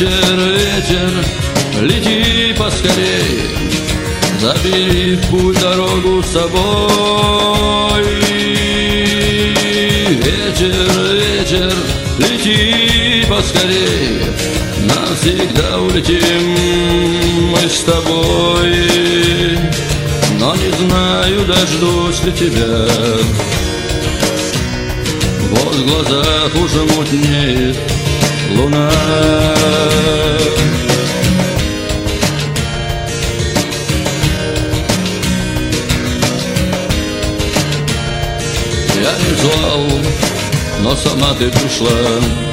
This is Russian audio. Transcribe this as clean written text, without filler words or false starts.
Ветер, ветер, лети поскорей, забери в путь дорогу с собой. Ветер, ветер, лети поскорей, навсегда улетим мы с тобой. Но не знаю, дождусь ли тебя. Вот в глазах уже мутнеет луна. Я не звал, но сама ты пришла.